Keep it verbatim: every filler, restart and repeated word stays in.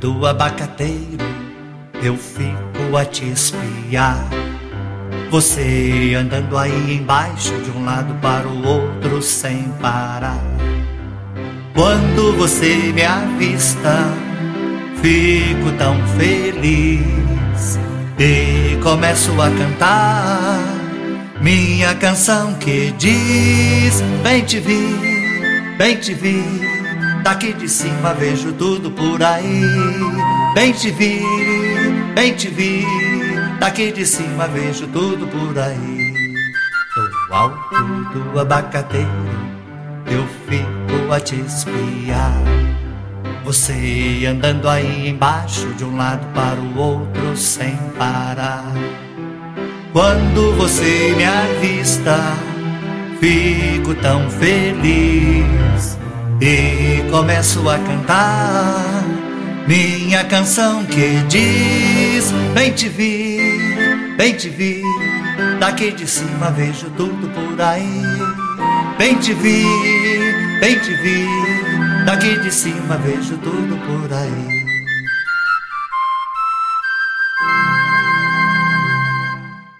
do abacateiro, eu fico a te espiar. Você andando aí embaixo, de um lado para o outro sem parar. Quando você me avista, fico tão feliz e começo a cantar minha canção que diz: bem te vi, bem te vi, daqui de cima vejo tudo por aí. Bem te vi, bem te vi, daqui de cima vejo tudo por aí. Do alto do abacateiro, eu fico a te espiar. Você andando aí embaixo, de um lado para o outro sem parar. Quando você me avista, fico tão feliz e começo a cantar minha canção que diz: bem te vi, bem te vi, daqui de cima vejo tudo por aí. Bem te vi, bem te vi, daqui de cima vejo tudo por aí.